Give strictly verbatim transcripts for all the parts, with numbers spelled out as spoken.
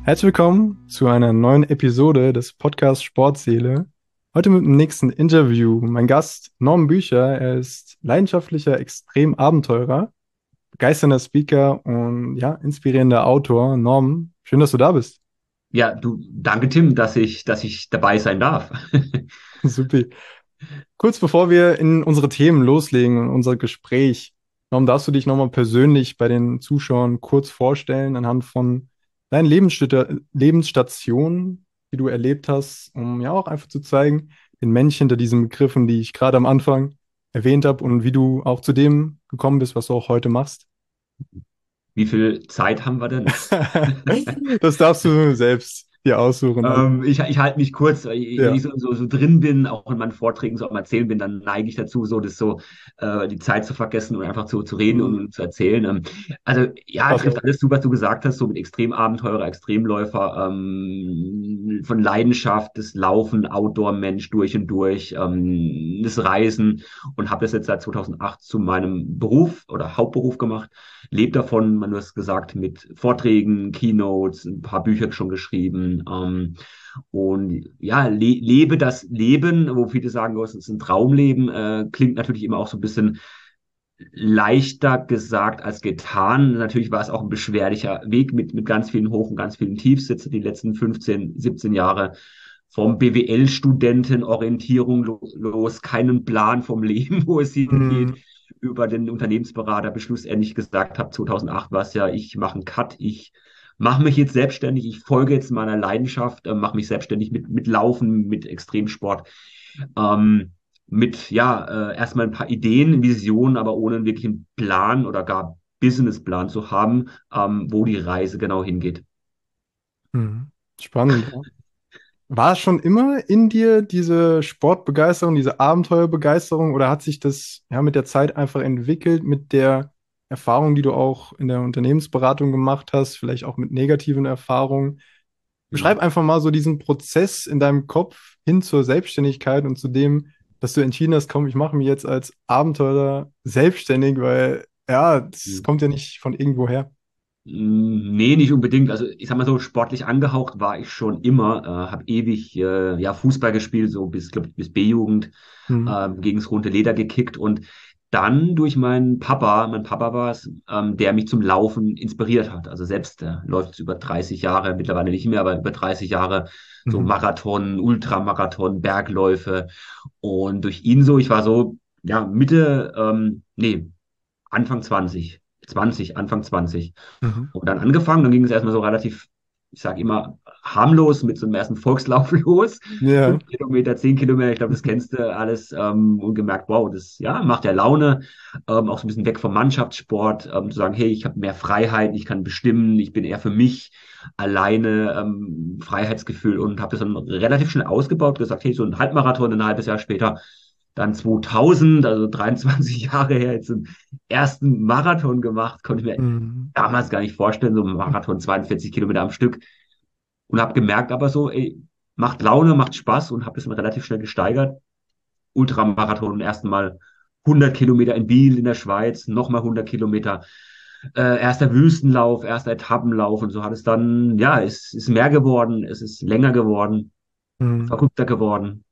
Herzlich willkommen zu einer neuen Episode des Podcasts Sportseele. Heute mit dem nächsten Interview. Mein Gast Norm Bücher. Er ist leidenschaftlicher Extremabenteurer, begeisternder Speaker und ja, inspirierender Autor. Norm, schön, dass du da bist. Ja, du, danke Tim, dass ich, dass ich dabei sein darf. Super. Kurz bevor wir in unsere Themen loslegen und unser Gespräch, Norm, darfst du dich nochmal persönlich bei den Zuschauern kurz vorstellen, anhand von deinen Lebensstätte- Lebensstationen, die du erlebt hast, um ja auch einfach zu zeigen, den Mensch hinter diesen Begriffen, die ich gerade am Anfang erwähnt habe und wie du auch zu dem gekommen bist, was du auch heute machst? Wie viel Zeit haben wir denn? Das darfst du selbst dir aussuchen. Also, Ähm, ich, ich halte mich kurz, wenn ja. ich so, so, so drin bin, auch in meinen Vorträgen so am Erzählen bin, dann neige ich dazu, so das so äh, die Zeit zu vergessen und einfach zu, zu reden und, Mhm. und zu erzählen. Ähm, also ja, trifft Perfekt. alles zu, was du gesagt hast, so mit Extremabenteurer, Extremläufer, ähm, von Leidenschaft, das Laufen, Outdoor-Mensch durch und durch, ähm, das Reisen und habe das jetzt seit zweitausendacht zu meinem Beruf oder Hauptberuf gemacht. Lebe davon, man, du hast gesagt, mit Vorträgen, Keynotes, ein paar Bücher schon geschrieben. Ähm, und ja, le lebe das Leben, wo viele sagen, oh, es ist ein Traumleben, äh, klingt natürlich immer auch so ein bisschen leichter gesagt als getan. Natürlich war es auch ein beschwerlicher Weg mit, mit ganz vielen Hoch- und ganz vielen Tiefs jetzt die letzten fünfzehn, siebzehn Jahre. Vom B W L-Studenten Orientierung lo- los, keinen Plan vom Leben, wo es hingeht, Mhm. über den Unternehmensberater bis schlussendlich gesagt habe, zweitausendacht war es ja, ich mache einen Cut, ich mache mich jetzt selbstständig, ich folge jetzt meiner Leidenschaft, äh, mache mich selbstständig mit, mit Laufen, mit Extremsport. Ähm, mit ja, äh, erstmal ein paar Ideen, Visionen, aber ohne einen wirklichen Plan oder gar Businessplan zu haben, ähm, wo die Reise genau hingeht. Mhm. Spannend. Ja. War es schon immer in dir diese Sportbegeisterung, diese Abenteuerbegeisterung oder hat sich das ja mit der Zeit einfach entwickelt, mit der Erfahrung, die du auch in der Unternehmensberatung gemacht hast, vielleicht auch mit negativen Erfahrungen? Beschreib Mhm. einfach mal so diesen Prozess in deinem Kopf hin zur Selbstständigkeit und zu dem, dass du entschieden hast, komm, ich mache mich jetzt als Abenteurer selbstständig, weil ja, das kommt ja nicht von irgendwoher. Mm, Nee, nicht unbedingt. Also ich sag mal so, sportlich angehaucht war ich schon immer. Äh, habe ewig äh, ja, Fußball gespielt, so bis, glaub, ich, bis B-Jugend, Hm. ähm, gegens rote Leder gekickt und dann durch meinen Papa, mein Papa war es, ähm, der mich zum Laufen inspiriert hat. Also selbst äh, läuft es über dreißig Jahre, mittlerweile nicht mehr, aber über dreißig Jahre so Mhm. Marathon, Ultramarathon, Bergläufe. Und durch ihn so, ich war so, ja, Mitte, ähm, nee, Anfang zwanzig, zwanzig, Anfang zwanzig. Mhm. Und dann angefangen, dann ging es erstmal so relativ, ich sage immer, harmlos mit so einem ersten Volkslauf los. Ja. Fünf Kilometer, zehn Kilometer, ich glaube, das kennst du alles. Ähm, und gemerkt, wow, das ja, macht ja Laune. Ähm, auch so ein bisschen weg vom Mannschaftssport, ähm, zu sagen, hey, ich habe mehr Freiheit, ich kann bestimmen, ich bin eher für mich alleine, ähm, Freiheitsgefühl und habe das dann relativ schnell ausgebaut, gesagt, hey, so ein Halbmarathon, ein halbes Jahr später, dann zweitausend, also dreiundzwanzig Jahre her, jetzt einen ersten Marathon gemacht, konnte ich mir Mhm. damals gar nicht vorstellen, so ein Marathon zweiundvierzig Kilometer am Stück. Und habe gemerkt aber so, ey, macht Laune, macht Spaß und habe das dann relativ schnell gesteigert. Ultramarathon ersten Mal hundert Kilometer in Biel in der Schweiz, nochmal hundert Kilometer. Äh, erster Wüstenlauf, erster Etappenlauf und so hat es dann, ja, es ist mehr geworden, es ist länger geworden, Mhm. verrückter geworden.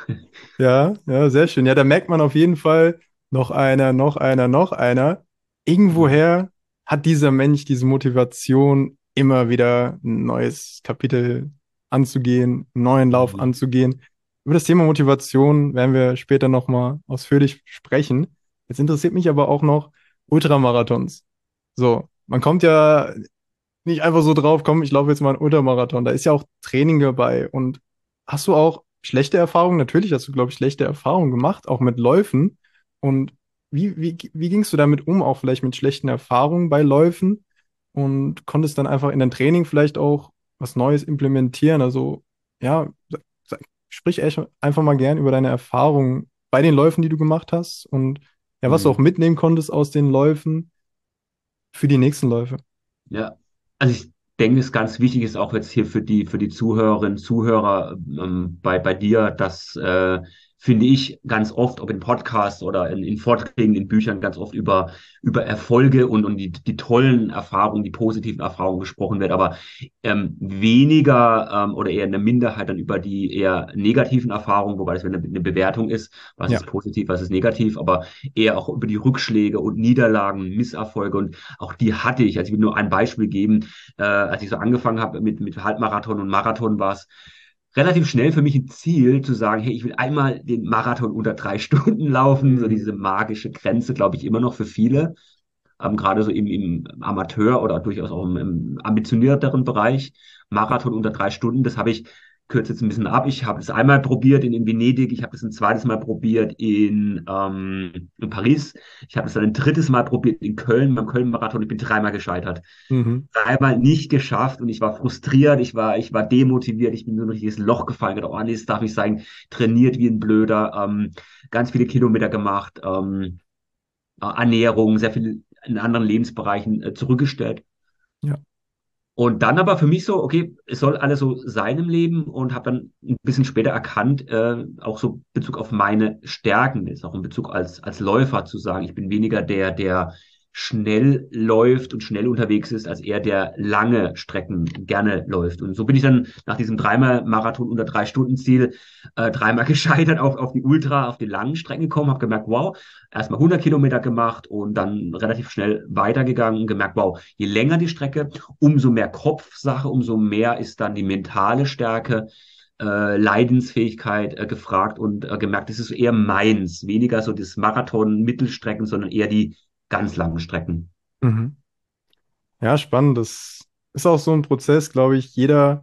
Ja, ja, sehr schön. Ja, da merkt man auf jeden Fall, noch einer, noch einer, noch einer. Irgendwoher hat dieser Mensch diese Motivation, immer wieder ein neues Kapitel anzugehen, einen neuen Lauf Mhm. anzugehen. Über das Thema Motivation werden wir später nochmal ausführlich sprechen. Jetzt interessiert mich aber auch noch Ultramarathons. So, man kommt ja nicht einfach so drauf, komm, ich laufe jetzt mal einen Ultramarathon. Da ist ja auch Training dabei. Und hast du auch schlechte Erfahrungen? Natürlich hast du, glaube ich, schlechte Erfahrungen gemacht, auch mit Läufen. Und wie, wie, wie gingst du damit um, auch vielleicht mit schlechten Erfahrungen bei Läufen? Und konntest dann einfach in dein Training vielleicht auch was Neues implementieren? Also, ja, sa- sa- sprich echt einfach mal gern über deine Erfahrungen bei den Läufen, die du gemacht hast und ja, was du auch Mhm. mitnehmen konntest aus den Läufen für die nächsten Läufe. Ja, also ich denke, es ganz wichtig ist auch jetzt hier für die, für die Zuhörerinnen, Zuhörer ähm, bei, bei dir, dass äh, finde ich ganz oft, ob in Podcasts oder in, in Vorträgen, in Büchern, ganz oft über, über Erfolge und, und die, die tollen Erfahrungen, die positiven Erfahrungen gesprochen wird, aber ähm, weniger ähm, oder eher eine Minderheit dann über die eher negativen Erfahrungen, wobei das eine, eine Bewertung ist, was Ja. ist positiv, was ist negativ, aber eher auch über die Rückschläge und Niederlagen, Misserfolge und auch die hatte ich. Also ich will nur ein Beispiel geben, äh, als ich so angefangen habe mit, mit Halbmarathon und Marathon war es relativ schnell für mich ein Ziel zu sagen, hey, ich will einmal den Marathon unter drei Stunden laufen, so Mhm. diese magische Grenze, glaube ich, immer noch für viele, ähm, gerade so im, im Amateur oder durchaus auch im, im ambitionierteren Bereich. Marathon unter drei Stunden, das habe ich, kürze jetzt ein bisschen ab. Ich habe es einmal probiert in, in Venedig, ich habe es ein zweites Mal probiert in, ähm, in Paris, ich habe es dann ein drittes Mal probiert in Köln, beim Köln-Marathon, ich bin dreimal gescheitert, Mhm. dreimal nicht geschafft und ich war frustriert, ich war, ich war demotiviert, ich bin so ein richtiges Loch gefallen, gedacht, oh nee, das darf nicht sein, trainiert wie ein Blöder, ähm, ganz viele Kilometer gemacht, ähm, äh, Ernährung, sehr viel in anderen Lebensbereichen äh, zurückgestellt. Ja. Und dann aber für mich so, okay, es soll alles so sein im Leben und habe dann ein bisschen später erkannt, äh, auch so Bezug auf meine Stärken, ist auch in Bezug als, als Läufer zu sagen, ich bin weniger der, der schnell läuft und schnell unterwegs ist, als eher der lange Strecken gerne läuft. Und so bin ich dann nach diesem dreimal Marathon unter drei Stunden Ziel äh, dreimal gescheitert auf, auf die Ultra, auf die langen Strecken gekommen, habe gemerkt, wow, erstmal hundert Kilometer gemacht und dann relativ schnell weitergegangen und gemerkt, wow, je länger die Strecke, umso mehr Kopfsache, umso mehr ist dann die mentale Stärke, äh, Leidensfähigkeit äh, gefragt und äh, gemerkt, das ist eher meins, weniger so das Marathon, Mittelstrecken, sondern eher die ganz langen Strecken. Mhm. Ja, spannend. Das ist auch so ein Prozess, glaube ich. Jeder,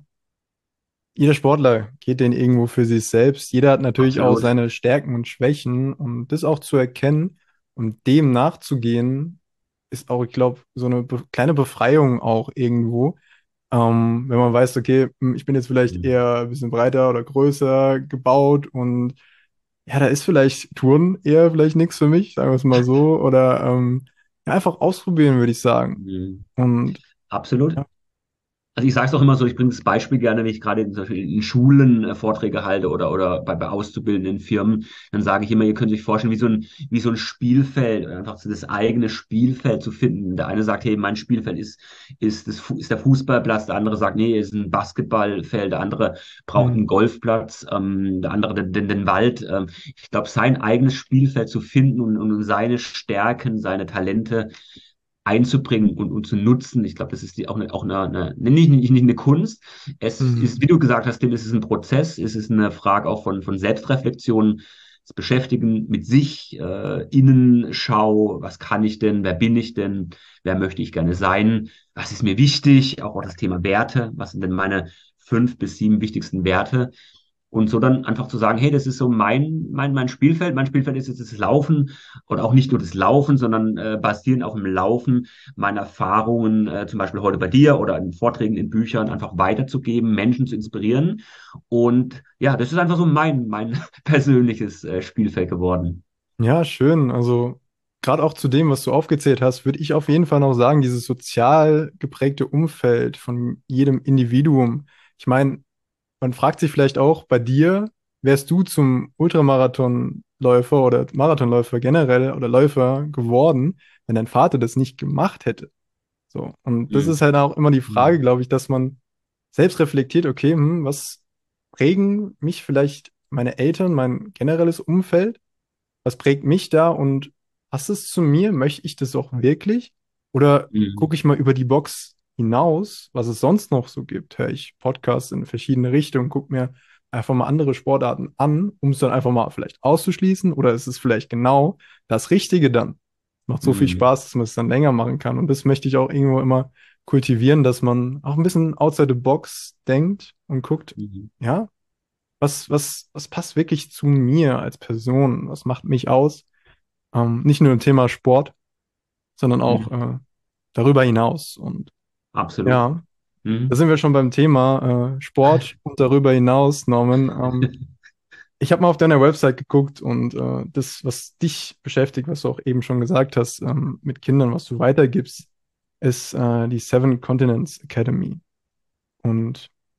jeder Sportler geht den irgendwo für sich selbst. Jeder hat natürlich auch Absolut. seine Stärken und Schwächen und das auch zu erkennen und dem nachzugehen, ist auch, ich glaube, so eine be kleine Befreiung auch irgendwo. Ähm, wenn man weiß, okay, hm, ich bin jetzt vielleicht Mhm. eher ein bisschen breiter oder größer gebaut und ja, da ist vielleicht Touren eher vielleicht nichts für mich, sagen wir es mal so. Oder ähm, ja, einfach ausprobieren, würde ich sagen. Mhm. Und Absolut. ja. Also ich sage es auch immer so, ich bringe das Beispiel gerne, wenn ich gerade in, zum Beispiel in Schulen äh, Vorträge halte oder, oder bei, bei auszubildenden Firmen, dann sage ich immer, ihr könnt euch vorstellen, wie so ein, wie so ein Spielfeld, oder einfach so das eigene Spielfeld zu finden. Der eine sagt, hey, mein Spielfeld ist, ist, das, Fu- ist der Fußballplatz, der andere sagt, nee, ist ein Basketballfeld, der andere braucht einen Hm. Golfplatz, ähm, der andere den, den, den Wald. Ähm, ich glaube, sein eigenes Spielfeld zu finden und, und seine Stärken, seine Talente einzubringen und, und zu nutzen. Ich glaube, das ist die, auch eine, auch eine, eine nicht, nicht, nicht eine Kunst. Es ist, wie Hm. du gesagt hast, Tim, es ist ein Prozess, es ist eine Frage auch von, von Selbstreflexion, das Beschäftigen mit sich, äh, Innenschau, was kann ich denn, wer bin ich denn, wer möchte ich gerne sein, was ist mir wichtig, auch, auch das Thema Werte, was sind denn meine fünf bis sieben wichtigsten Werte, und so dann einfach zu sagen, hey, das ist so mein, mein, mein Spielfeld. Mein Spielfeld ist jetzt das Laufen und auch nicht nur das Laufen, sondern äh, basierend auf dem Laufen meine Erfahrungen, äh, zum Beispiel heute bei dir oder in Vorträgen, in Büchern, einfach weiterzugeben, Menschen zu inspirieren. Und ja, das ist einfach so mein, mein persönliches äh, Spielfeld geworden. Ja, schön. Also gerade auch zu dem, was du aufgezählt hast, würde ich auf jeden Fall noch sagen, dieses sozial geprägte Umfeld von jedem Individuum. Ich meine, man fragt sich vielleicht auch bei dir, wärst du zum Ultramarathonläufer oder Marathonläufer generell oder Läufer geworden, wenn dein Vater das nicht gemacht hätte? So. Und das ist Mhm. halt auch immer die Frage, Mhm. glaube ich, dass man selbst reflektiert, okay, hm, was prägen mich vielleicht meine Eltern, mein generelles Umfeld? Was prägt mich da und passt es zu mir? Möchte ich das auch wirklich? Oder gucke Mhm. ich mal über die Box hinaus, was es sonst noch so gibt? Höre ich Podcasts in verschiedene Richtungen, gucke mir einfach mal andere Sportarten an, um es dann einfach mal vielleicht auszuschließen? Oder ist es vielleicht genau das Richtige dann? Macht so viel Mhm. Spaß, dass man es dann länger machen kann. Und das möchte ich auch irgendwo immer kultivieren, dass man auch ein bisschen outside the box denkt und guckt, Mhm. ja, was, was, was passt wirklich zu mir als Person? Was macht mich aus? Ähm, nicht nur im Thema Sport, sondern auch Mhm. äh, darüber hinaus. Und Absolut. ja, da Mhm. sind wir schon beim Thema äh, Sport und darüber hinaus, Norman. Ähm, ich habe mal auf deiner Website geguckt und äh, das, was dich beschäftigt, was du auch eben schon gesagt hast, ähm, mit Kindern, was du weitergibst, ist äh, die Seven Continents Academy. Und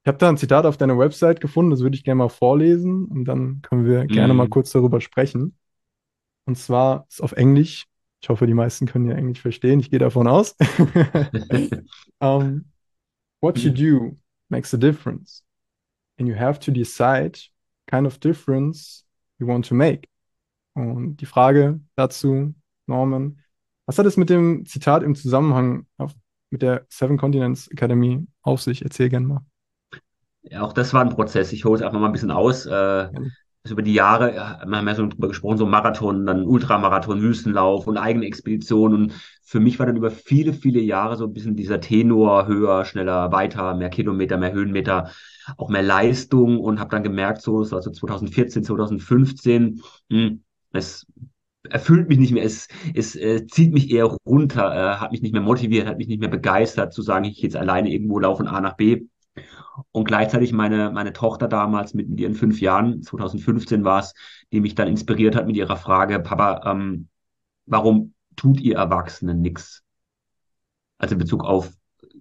Ich habe da ein Zitat auf deiner Website gefunden, das würde ich gerne mal vorlesen und dann können wir gerne mal Mhm. kurz darüber sprechen. Und zwar ist auf Englisch. Ich hoffe, die meisten können ja Englisch verstehen. Ich gehe davon aus. um, what you do makes a difference, and you have to decide kind of difference you want to make. Und die Frage dazu, Norman, was hat es mit dem Zitat im Zusammenhang auf, mit der Seven Continents Academy auf sich? Erzähl gerne mal. Ja, auch das war ein Prozess. Ich hole es einfach mal ein bisschen aus. Äh, Gerne. also über die Jahre, ja, wir haben ja so drüber gesprochen, so Marathon, dann Ultramarathon, Wüstenlauf und eigene Expedition. Und für mich war dann über viele, viele Jahre so ein bisschen dieser Tenor höher, schneller, weiter, mehr Kilometer, mehr Höhenmeter, auch mehr Leistung und habe dann gemerkt, so, es war so zwanzig vierzehn, zwanzig fünfzehn, mh, es erfüllt mich nicht mehr, es, es äh, zieht mich eher runter, äh, hat mich nicht mehr motiviert, hat mich nicht mehr begeistert, zu sagen, ich jetzt alleine irgendwo laufe von A nach B. Und gleichzeitig meine, meine Tochter damals mit ihren fünf Jahren, zwanzig fünfzehn war es, die mich dann inspiriert hat mit ihrer Frage, Papa, ähm, warum tut ihr Erwachsenen nichts? Also in Bezug auf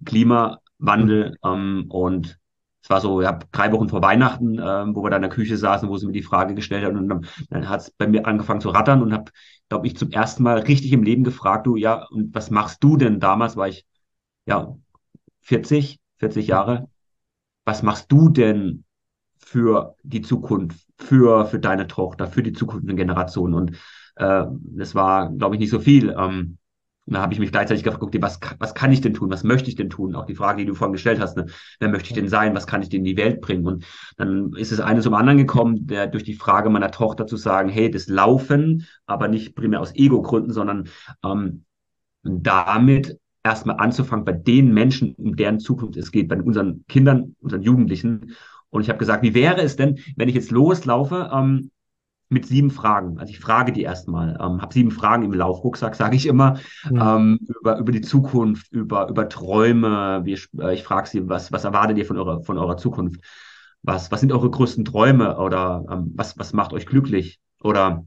Mhm. Klimawandel. Ähm, und es war so, ja, drei Wochen vor Weihnachten, ähm, wo wir da in der Küche saßen, wo sie mir die Frage gestellt hat. Und dann, dann hat es bei mir angefangen zu rattern und habe, glaube ich, zum ersten Mal richtig im Leben gefragt, du, ja, und was machst du denn? Damals war ich, ja, vierzig, vierzig Mhm. Jahre. Was machst du denn für die Zukunft, für, für deine Tochter, für die zukünftigen Generationen? Und äh, das war, glaube ich, nicht so viel. Ähm, und da habe ich mich gleichzeitig gefragt, okay, was, was kann ich denn tun? Was möchte ich denn tun? Auch die Frage, die du vorhin gestellt hast, ne? Wer möchte ich Ja. denn sein? Was kann ich denn in die Welt bringen? Und dann ist es eine zum anderen gekommen, der, durch die Frage meiner Tochter zu sagen, hey, das Laufen, aber nicht primär aus Ego-Gründen, sondern ähm, damit erstmal anzufangen bei den Menschen, um deren Zukunft es geht, bei unseren Kindern, unseren Jugendlichen. Und ich habe gesagt, wie wäre es denn, wenn ich jetzt loslaufe ähm, mit sieben Fragen? Also ich frage die erstmal, ähm, habe sieben Fragen im Laufrucksack, sage ich immer, Mhm. ähm, über, über die Zukunft, über, über Träume. Wir, äh, ich frage sie, was, was erwartet ihr von eurer, von eurer Zukunft? Was, was sind eure größten Träume? Oder ähm, was, was macht euch glücklich? Oder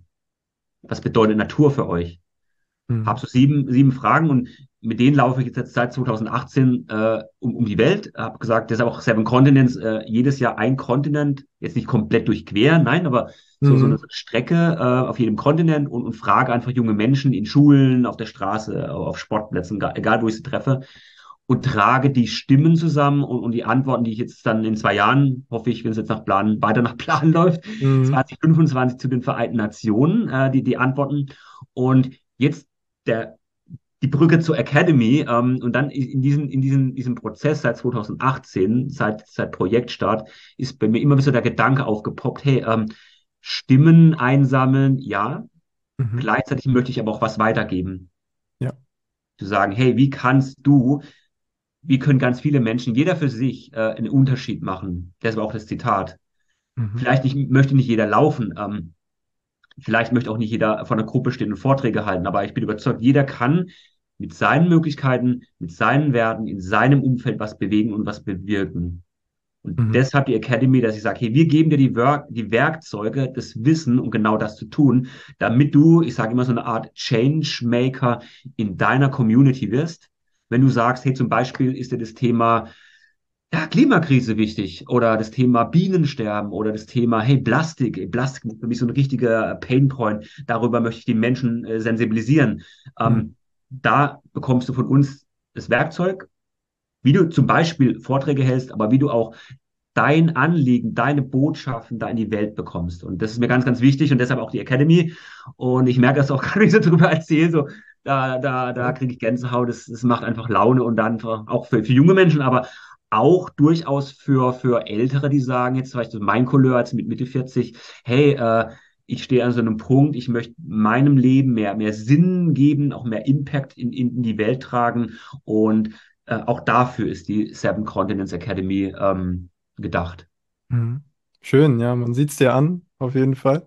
was bedeutet Natur für euch? Habe Mhm. so sieben, sieben Fragen und mit denen laufe ich jetzt seit zwanzig achtzehn äh, um, um die Welt. Habe gesagt, deshalb auch Seven Continents, äh, jedes Jahr ein Kontinent, jetzt nicht komplett durchqueren, nein, aber so, so eine Mhm. Strecke äh, auf jedem Kontinent und, und frage einfach junge Menschen in Schulen, auf der Straße, auf Sportplätzen, ga- egal wo ich sie treffe, und trage die Stimmen zusammen und, und die Antworten, die ich jetzt dann in zwei Jahren, hoffe ich, wenn es jetzt nach Plan, weiter nach Plan läuft, Mhm. zwanzig fünfundzwanzig zu den Vereinten Nationen, äh, die, die Antworten. Und jetzt der, die Brücke zur Academy ähm, und dann in diesem, in diesem, diesem Prozess seit zwanzig achtzehn, seit, seit Projektstart, ist bei mir immer wieder der Gedanke aufgepoppt, hey, ähm, Stimmen einsammeln, ja, Mhm. gleichzeitig möchte ich aber auch was weitergeben. Ja. Zu sagen, hey, wie kannst du, wie können ganz viele Menschen, jeder für sich, äh, einen Unterschied machen? Das war auch das Zitat. Mhm. Vielleicht nicht, möchte nicht jeder laufen, ähm, vielleicht möchte auch nicht jeder vor einer Gruppe stehen und Vorträge halten, aber ich bin überzeugt, jeder kann mit seinen Möglichkeiten, mit seinen Werten, in seinem Umfeld was bewegen und was bewirken. Und Mhm. deshalb die Academy, dass ich sage, hey, wir geben dir die, Werk die Werkzeuge, das Wissen, um genau das zu tun, damit du, ich sage immer so eine Art Changemaker in deiner Community wirst. Wenn du sagst, hey, zum Beispiel ist dir das Thema ja, Klimakrise wichtig oder das Thema Bienensterben oder das Thema, hey, Plastik. Ey, Plastik ist für mich so ein richtiger Painpoint. Darüber möchte ich die Menschen äh, sensibilisieren. Mhm. Ähm, da bekommst du von uns das Werkzeug, wie du zum Beispiel Vorträge hältst, aber wie du auch dein Anliegen, deine Botschaften da in die Welt bekommst. Und das ist mir ganz, ganz wichtig und deshalb auch die Academy. Und ich merke das auch gerade, wenn ich so drüber erzähle, so, da, da, da Ja. kriege ich Gänsehaut. Das, das macht einfach Laune und dann auch für, für junge Menschen, aber auch durchaus für, für Ältere, die sagen, jetzt vielleicht so mein Couleur als mit Mitte vierzig, hey, äh, ich stehe an so einem Punkt, ich möchte meinem Leben mehr, mehr Sinn geben, auch mehr Impact in, in die Welt tragen. Und äh, auch dafür ist die Seven Continents Academy ähm, gedacht. Mhm. Schön, ja, man sieht es dir an, auf jeden Fall.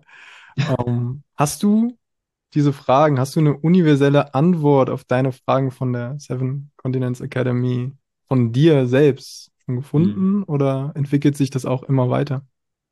Ähm, hast du diese Fragen, hast du eine universelle Antwort auf deine Fragen von der Seven Continents Academy von dir selbst schon Hm. gefunden oder entwickelt sich das auch immer weiter?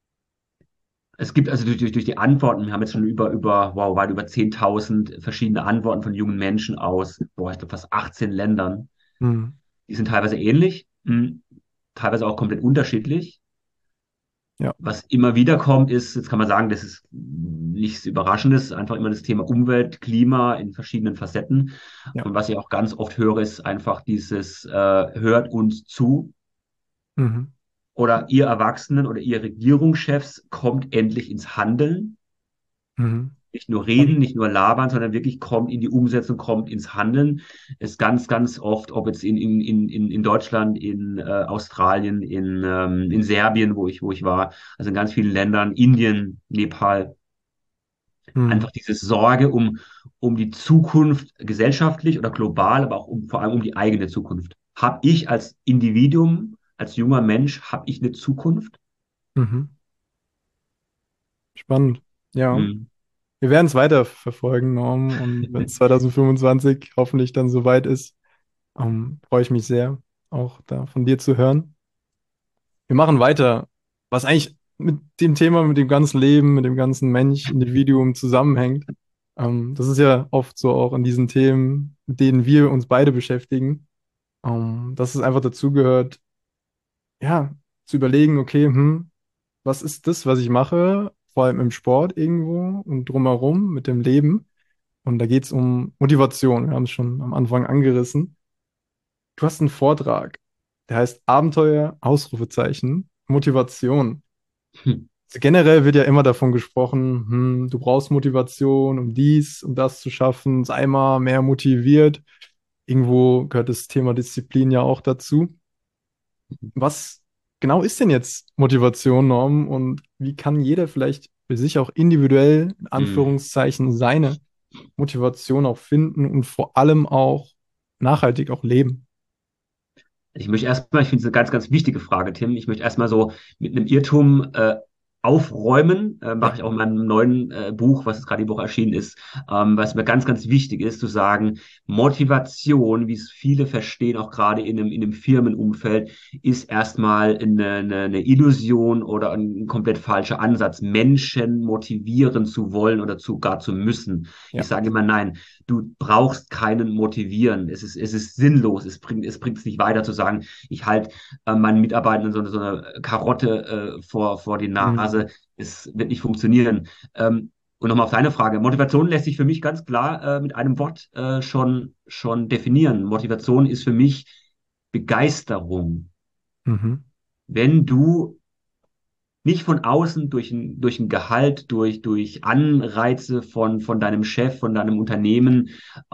Es gibt also durch, durch, durch die Antworten, wir haben jetzt schon über, über, wow, weit über zehntausend verschiedene Antworten von jungen Menschen aus, boah, ich glaube fast achtzehn Ländern. Mhm. Die sind teilweise ähnlich. Hm. teilweise auch komplett unterschiedlich. Ja. Was immer wieder kommt, ist, jetzt kann man sagen, das ist nichts Überraschendes, einfach immer das Thema Umwelt, Klima in verschiedenen Facetten. Ja. Und was ich auch ganz oft höre, ist einfach dieses, äh, hört uns zu. Mhm. Oder ihr Erwachsenen oder ihr Regierungschefs kommt endlich ins Handeln. Mhm. Nicht nur reden, Spannend. nicht nur labern, sondern wirklich kommt in die Umsetzung, kommt ins Handeln. Ist ganz, ganz oft, ob jetzt in, in, in, in in Deutschland, in äh, Australien, in, ähm, in Serbien, wo ich, wo ich war, also in ganz vielen Ländern, Indien, Nepal, Mhm. einfach diese Sorge um, um die Zukunft gesellschaftlich oder global, aber auch um, vor allem um die eigene Zukunft. Habe ich als Individuum, als junger Mensch, habe ich eine Zukunft? Mhm. Spannend. Ja. Hm. Wir werden es weiter verfolgen, Norm. Und wenn es zwanzig fünfundzwanzig hoffentlich dann soweit ist, ähm, freue ich mich sehr, auch da von dir zu hören. Wir machen weiter, was eigentlich mit dem Thema, mit dem ganzen Leben, mit dem ganzen Mensch, Individuum zusammenhängt. Ähm, das ist ja oft so auch in diesen Themen, mit denen wir uns beide beschäftigen, ähm, dass es einfach dazugehört, ja, zu überlegen, okay, hm, was ist das, was ich mache, vor allem im Sport irgendwo und drumherum mit dem Leben. Und da geht es um Motivation. Wir haben es schon am Anfang angerissen. Du hast einen Vortrag, der heißt Abenteuer, Ausrufezeichen, Motivation. Hm. Also generell wird ja immer davon gesprochen, hm, du brauchst Motivation, um dies und das zu schaffen, sei mal mehr motiviert. Irgendwo gehört das Thema Disziplin ja auch dazu. Was genau ist denn jetzt Motivation, Norm, und wie kann jeder vielleicht für sich auch individuell, in Hm. Anführungszeichen, seine Motivation auch finden und vor allem auch nachhaltig auch leben? Ich möchte erstmal, ich finde es eine ganz, ganz wichtige Frage, Tim. Ich möchte erstmal so mit einem Irrtum äh, aufräumen. Äh, Ja. mache ich auch in meinem neuen äh, Buch, was jetzt gerade die Woche erschienen ist, ähm, was mir ganz, ganz wichtig ist, zu sagen, Motivation, wie es viele verstehen, auch gerade in einem, in einem Firmenumfeld, ist erstmal eine, eine, eine Illusion oder ein komplett falscher Ansatz, Menschen motivieren zu wollen oder zu, gar zu müssen. Ich Ja. sage immer, nein, du brauchst keinen motivieren. Es ist, es ist sinnlos. Es bringt, es bringt es nicht weiter zu sagen, ich halte äh, meinen Mitarbeitenden so, eine- so eine Karotte äh, vor, vor die Mhm. Nase. Es wird nicht funktionieren. Ähm, und nochmal auf deine Frage. Motivation lässt sich für mich ganz klar äh, mit einem Wort äh, schon, schon definieren. Motivation ist für mich Begeisterung. Mhm. Wenn du nicht von außen durch ein, durch ein Gehalt, durch, durch Anreize von, von deinem Chef, von deinem Unternehmen,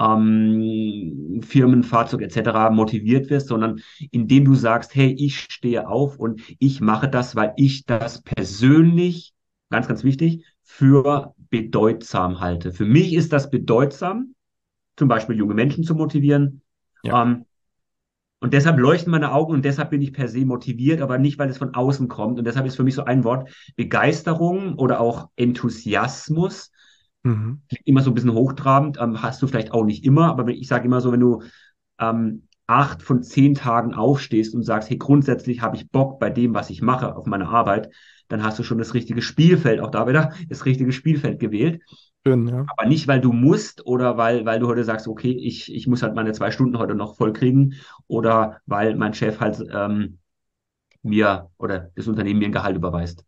ähm, Firmenfahrzeug et cetera motiviert wirst, sondern indem du sagst, hey, ich stehe auf und ich mache das, weil ich das persönlich, ganz, ganz wichtig, für bedeutsam halte. Für mich ist das bedeutsam, zum Beispiel junge Menschen zu motivieren. Ja. Ähm, und deshalb leuchten meine Augen und deshalb bin ich per se motiviert, aber nicht, weil es von außen kommt. Und deshalb ist für mich so ein Wort Begeisterung oder auch Enthusiasmus. Mhm. Klingt immer so ein bisschen hochtrabend, ähm, hast du vielleicht auch nicht immer, aber ich sage immer so, wenn du ähm, acht von zehn Tagen aufstehst und sagst, hey, grundsätzlich habe ich Bock bei dem, was ich mache, auf meine Arbeit, dann hast du schon das richtige Spielfeld, auch da wieder das richtige Spielfeld gewählt. Schön, ja. Aber nicht, weil du musst oder weil, weil du heute sagst, okay, ich, ich muss halt meine zwei Stunden heute noch voll kriegen oder weil mein Chef halt ähm, mir oder das Unternehmen mir ein Gehalt überweist.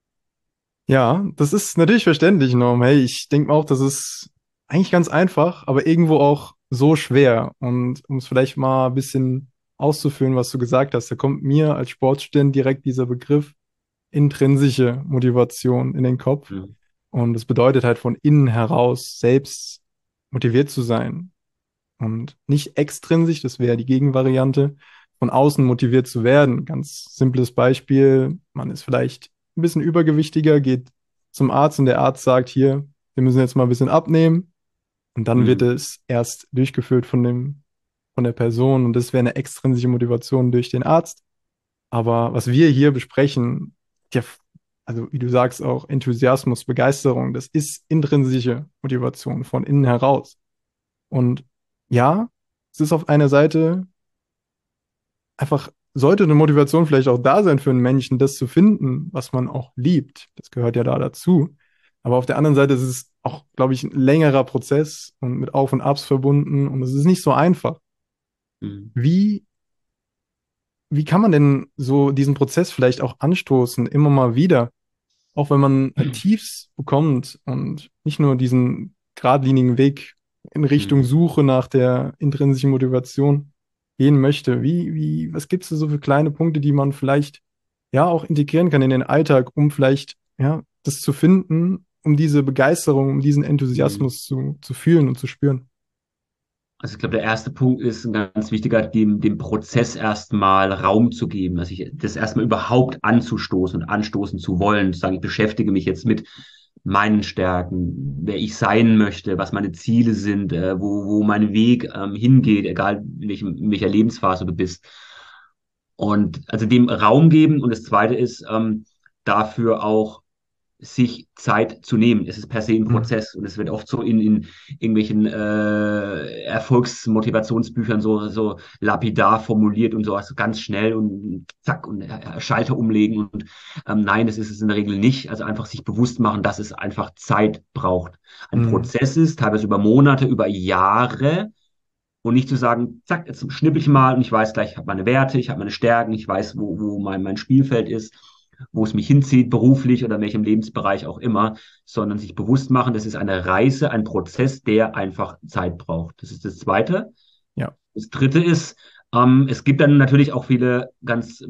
Ja, das ist natürlich verständlich, Norm. Hey, ich denke auch, das ist eigentlich ganz einfach, aber irgendwo auch so schwer. Und um es vielleicht mal ein bisschen auszuführen, was du gesagt hast, da kommt mir als Sportstudent direkt dieser Begriff intrinsische Motivation in den Kopf. Mhm. Und das bedeutet halt von innen heraus selbst motiviert zu sein. Und nicht extrinsisch, das wäre die Gegenvariante, von außen motiviert zu werden. Ganz simples Beispiel, man ist vielleicht ein bisschen übergewichtiger, geht zum Arzt und der Arzt sagt, hier, wir müssen jetzt mal ein bisschen abnehmen. Und dann wird Mhm. es erst durchgeführt von dem, von der Person und das wäre eine extrinsische Motivation durch den Arzt. Aber was wir hier besprechen, ja, also wie du sagst, auch Enthusiasmus, Begeisterung, das ist intrinsische Motivation von innen heraus. Und ja, es ist auf einer Seite einfach, sollte eine Motivation vielleicht auch da sein für einen Menschen, das zu finden, was man auch liebt. Das gehört ja da dazu. Aber auf der anderen Seite ist es auch, glaube ich, ein längerer Prozess und mit Auf und Abs verbunden und es ist nicht so einfach. Mhm. Wie wie kann man denn so diesen Prozess vielleicht auch anstoßen, immer mal wieder, auch wenn man äh, Tiefs bekommt und nicht nur diesen geradlinigen Weg in Richtung Hm. Suche nach der intrinsischen Motivation gehen möchte? Wie, wie, was gibt es so für kleine Punkte, die man vielleicht ja auch integrieren kann in den Alltag, um vielleicht ja das zu finden, um diese Begeisterung, um diesen Hm. Enthusiasmus zu, zu fühlen und zu spüren? Also ich glaube, der erste Punkt ist ein ganz wichtiger, dem, dem Prozess erstmal Raum zu geben, also ich, das erstmal überhaupt anzustoßen und anstoßen zu wollen, zu sagen, ich beschäftige mich jetzt mit meinen Stärken, wer ich sein möchte, was meine Ziele sind, äh, wo, wo mein Weg ähm, hingeht, egal in, welchem, in welcher Lebensphase du bist. Und also dem Raum geben. Und das Zweite ist, ähm, dafür auch sich Zeit zu nehmen. Es ist per se ein Mhm. Prozess und es wird oft so in, in irgendwelchen äh, Erfolgsmotivationsbüchern so, so lapidar formuliert und so, also ganz schnell und zack und äh, Schalter umlegen und ähm, nein, das ist es in der Regel nicht. Also einfach sich bewusst machen, dass es einfach Zeit braucht. Ein Mhm. Prozess ist, teilweise über Monate, über Jahre und nicht zu sagen, zack, jetzt schnippel ich mal und ich weiß gleich, ich habe meine Werte, ich habe meine Stärken, ich weiß, wo, wo mein, mein Spielfeld ist, wo es mich hinzieht, beruflich oder in welchem Lebensbereich auch immer, sondern sich bewusst machen, das ist eine Reise, ein Prozess, der einfach Zeit braucht. Das ist das Zweite. Ja. Das Dritte ist, ähm, es gibt dann natürlich auch viele ganz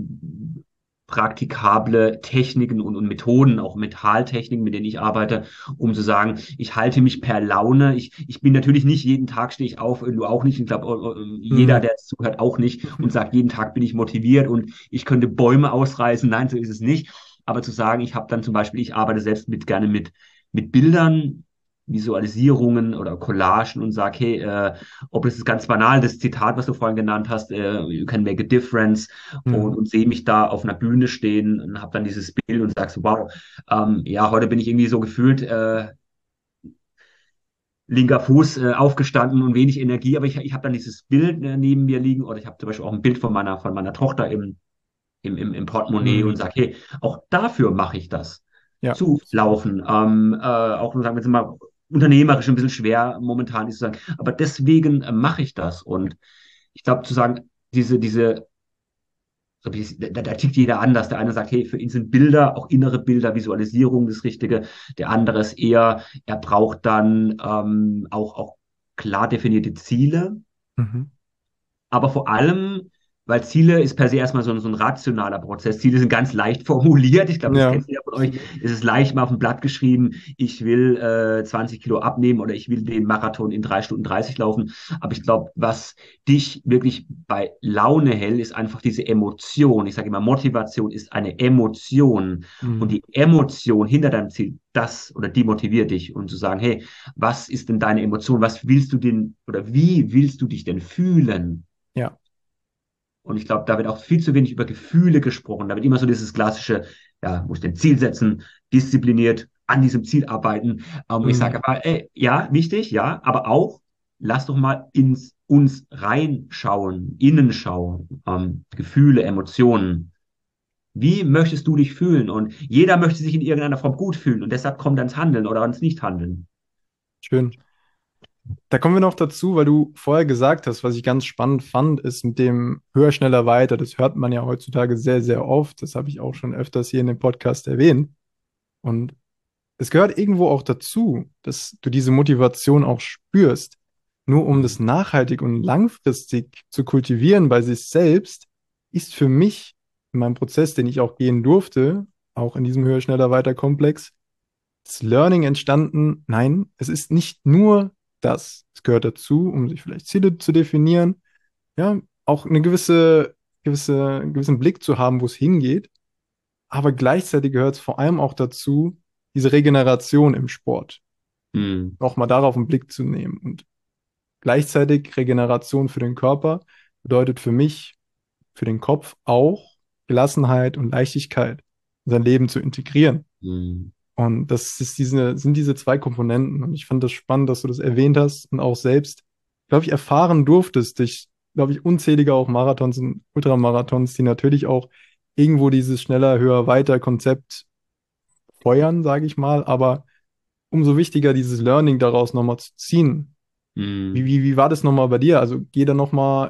praktikable Techniken und, und Methoden, auch Mentaltechniken, mit denen ich arbeite, um zu sagen, ich halte mich per Laune. Ich, ich bin natürlich nicht jeden Tag stehe ich auf, du auch nicht. Ich glaube, jeder, Mhm. der jetzt zuhört, auch nicht und sagt, jeden Tag bin ich motiviert und ich könnte Bäume ausreißen. Nein, so ist es nicht. Aber zu sagen, ich habe dann zum Beispiel, ich arbeite selbst mit gerne mit, mit Bildern, Visualisierungen oder Collagen und sage, hey, äh, ob es ist ganz banal, das Zitat, was du vorhin genannt hast, äh, you can make a difference und, Mhm. und sehe mich da auf einer Bühne stehen und habe dann dieses Bild und sag so, wow, ähm, ja, heute bin ich irgendwie so gefühlt äh, linker Fuß äh, aufgestanden und wenig Energie, aber ich, ich habe dann dieses Bild äh, neben mir liegen oder ich habe zum Beispiel auch ein Bild von meiner, von meiner Tochter im, im, im, im Portemonnaie und Mhm. sage, hey, auch dafür mache ich das. Ja. Zu laufen, ähm, äh, auch sagen wir jetzt mal unternehmerisch ein bisschen schwer momentan ist zu sagen, aber deswegen äh, mache ich das und ich glaube zu sagen, diese, diese so wie es- da, da tickt jeder anders. Der eine sagt, hey, für ihn sind Bilder, auch innere Bilder, Visualisierung das Richtige. Der andere ist eher, er braucht dann ähm, auch, auch klar definierte Ziele, Mhm. aber vor allem, weil Ziele ist per se erstmal so, ein- so ein rationaler Prozess. Ziele sind ganz leicht formuliert. Ich glaube, das Ja. kennt jeder von euch. Es ist leicht mal auf ein Blatt geschrieben, ich will äh, zwanzig Kilo abnehmen oder ich will den Marathon in drei Stunden dreißig laufen. Aber ich glaube, was dich wirklich bei Laune hält, ist einfach diese Emotion. Ich sage immer, Motivation ist eine Emotion. Und Mhm. die Emotion hinter deinem Ziel, das oder die motiviert dich. Und zu sagen, hey, was ist denn deine Emotion? Was willst du denn oder wie willst du dich denn fühlen? Ja. Und ich glaube, da wird auch viel zu wenig über Gefühle gesprochen. Da wird immer so dieses klassische, ja, muss ein Ziel setzen, diszipliniert an diesem Ziel arbeiten. Ähm, ich sage Mhm. aber, ey, ja, wichtig, ja, aber auch, lass doch mal ins uns reinschauen, innen schauen, ähm, Gefühle, Emotionen. Wie möchtest du dich fühlen? Und jeder möchte sich in irgendeiner Form gut fühlen und deshalb kommt ans Handeln oder ans Nichthandeln. Schön. Da kommen wir noch dazu, weil du vorher gesagt hast, was ich ganz spannend fand, ist mit dem höher, schneller, weiter. Das hört man ja heutzutage sehr, sehr oft. Das habe ich auch schon öfters hier in dem Podcast erwähnt. Und es gehört irgendwo auch dazu, dass du diese Motivation auch spürst. Nur um das Mhm. nachhaltig und langfristig zu kultivieren bei sich selbst, ist für mich in meinem Prozess, den ich auch gehen durfte, auch in diesem höher, schneller, weiter Komplex, das Learning entstanden. Nein, es ist nicht nur das. Es gehört dazu, um sich vielleicht Ziele zu definieren, ja, auch eine gewisse, gewisse, einen gewissen Blick zu haben, wo es hingeht. Aber gleichzeitig gehört es vor allem auch dazu, diese Regeneration im Sport Mhm. nochmal darauf einen Blick zu nehmen. Und gleichzeitig Regeneration für den Körper bedeutet für mich, für den Kopf auch Gelassenheit und Leichtigkeit in sein Leben zu integrieren. Mhm. Und das ist diese, sind diese zwei Komponenten. Und ich fand das spannend, dass du das erwähnt hast und auch selbst, glaube ich, erfahren durftest durch, glaube ich, unzählige auch Marathons und Ultramarathons, die natürlich auch irgendwo dieses schneller, höher, weiter Konzept feuern, sage ich mal. Aber umso wichtiger, dieses Learning daraus nochmal zu ziehen. Wie, Mhm. wie, wie war das nochmal bei dir? Also geh da nochmal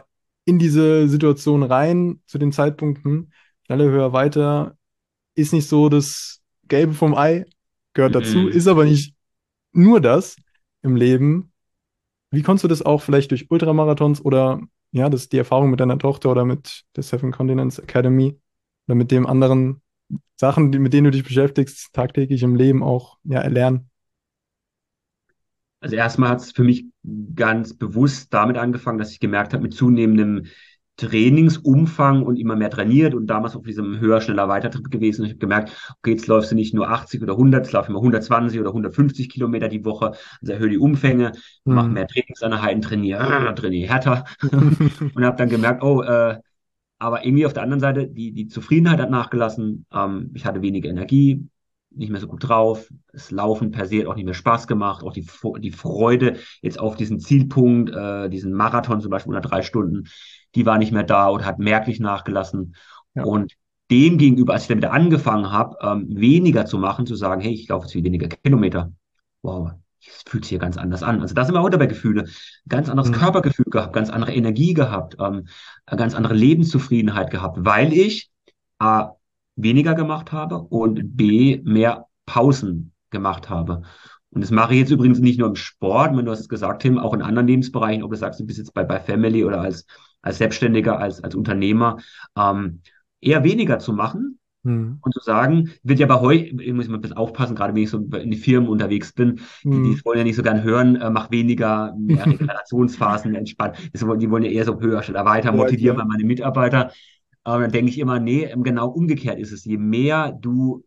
in diese Situation rein zu den Zeitpunkten. Schneller, höher, weiter ist nicht so das Gelbe vom Ei, gehört dazu, Mhm. ist aber nicht nur das im Leben. Wie konntest du das auch vielleicht durch Ultramarathons oder ja, das ist die Erfahrung mit deiner Tochter oder mit der Seven Continents Academy oder mit dem anderen Sachen, die, mit denen du dich beschäftigst, tagtäglich im Leben auch ja, erlernen? Also erstmal hat es für mich ganz bewusst damit angefangen, dass ich gemerkt habe, mit zunehmendem Trainingsumfang und immer mehr trainiert und damals auf diesem höher, schneller, weiter Trip gewesen. Und ich habe gemerkt, okay, jetzt läufst du nicht nur achtzig oder hundert, jetzt laufe ich mal hundertzwanzig oder hundertfünfzig Kilometer die Woche. Also erhöhe die Umfänge, mache Hm. mehr Trainingseinheiten, trainiere, trainiere härter und habe dann gemerkt, oh, äh, aber irgendwie auf der anderen Seite, die, die Zufriedenheit hat nachgelassen. Ähm, ich hatte weniger Energie, nicht mehr so gut drauf. Das Laufen per se hat auch nicht mehr Spaß gemacht. Auch die, die Freude jetzt auf diesen Zielpunkt, äh, diesen Marathon zum Beispiel unter drei Stunden, die war nicht mehr da oder hat merklich nachgelassen. Ja. Und dem gegenüber, als ich dann wieder angefangen habe, ähm, weniger zu machen, zu sagen, hey, ich laufe jetzt viel weniger Kilometer. Wow, es fühlt sich hier ganz anders an. Also da sind wir heute bei Gefühle. Ganz anderes Hm. Körpergefühl gehabt, ganz andere Energie gehabt, ähm, eine ganz andere Lebenszufriedenheit gehabt, weil ich A, weniger gemacht habe und B, mehr Pausen gemacht habe. Und das mache ich jetzt übrigens nicht nur im Sport, wenn du hast es gesagt, Tim, auch in anderen Lebensbereichen, ob du sagst, du bist jetzt bei, bei Family oder als, als Selbstständiger, als, als Unternehmer, ähm, eher weniger zu machen Hm. und zu sagen, wird ja bei heute, ich muss mal ein bisschen aufpassen, gerade wenn ich so in die Firmen unterwegs bin, die, die Hm. wollen ja nicht so gern hören, äh, mach weniger, mehr Regenerationsphasen, entspannt. Das wollen, die wollen ja eher so höher, schneller, weiter, Ja, motivieren klar. mal meine Mitarbeiter. Aber dann denke ich immer, nee, genau umgekehrt ist es. Je mehr du,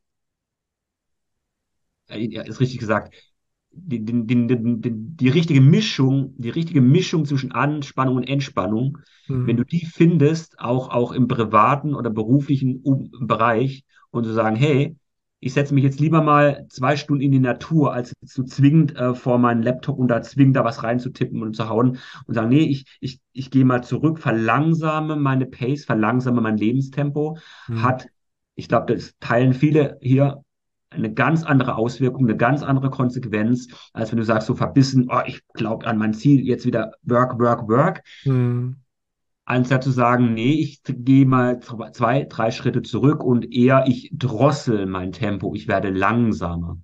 äh, ja, ist richtig gesagt, die, die, die, die, die, die richtige Mischung, die richtige Mischung zwischen Anspannung und Entspannung, wenn Hm. du die findest, auch, auch im privaten oder beruflichen um Bereich und zu sagen, hey, ich setze mich jetzt lieber mal zwei Stunden in die Natur, als zu zwingend äh, vor meinen Laptop und da zwingend da was reinzutippen und zu hauen und sagen, nee, ich, ich, ich gehe mal zurück, verlangsame meine Pace, verlangsame mein Lebenstempo, Hm. hat, ich glaube, das teilen viele hier, eine ganz andere Auswirkung, eine ganz andere Konsequenz, als wenn du sagst, so verbissen, oh, ich glaube an mein Ziel, jetzt wieder Work, Work, Work, Hm. anstatt zu sagen, nee, ich gehe mal zwei, drei Schritte zurück und eher ich drossel mein Tempo, ich werde langsamer.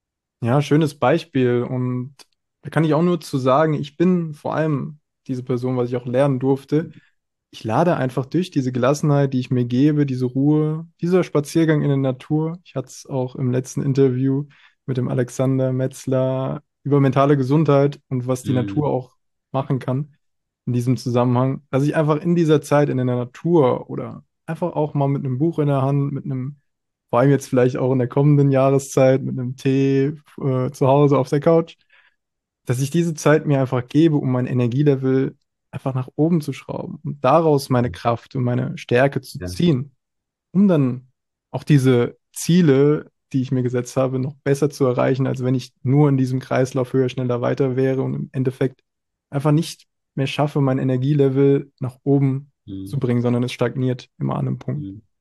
Ja, schönes Beispiel. Und da kann ich auch nur zu sagen, ich bin vor allem diese Person, was ich auch lernen durfte. Ich lade einfach durch diese Gelassenheit, die ich mir gebe, diese Ruhe, dieser Spaziergang in der Natur. Ich hatte es auch im letzten Interview mit dem Alexander Metzler über mentale Gesundheit und was die Natur Mm, auch machen kann in diesem Zusammenhang, dass ich einfach in dieser Zeit in der Natur oder einfach auch mal mit einem Buch in der Hand, mit einem, vor allem jetzt vielleicht auch in der kommenden Jahreszeit, mit einem Tee äh, zu Hause auf der Couch, dass ich diese Zeit mir einfach gebe, um mein Energielevel einfach nach oben zu schrauben und daraus meine Kraft und meine Stärke zu ja, ziehen, um dann auch diese Ziele, die ich mir gesetzt habe, noch besser zu erreichen, als wenn ich nur in diesem Kreislauf höher, schneller, weiter wäre und im Endeffekt einfach nicht mehr schaffe, mein Energielevel nach oben zu mm, bringen, sondern es stagniert immer an einem Punkt mm,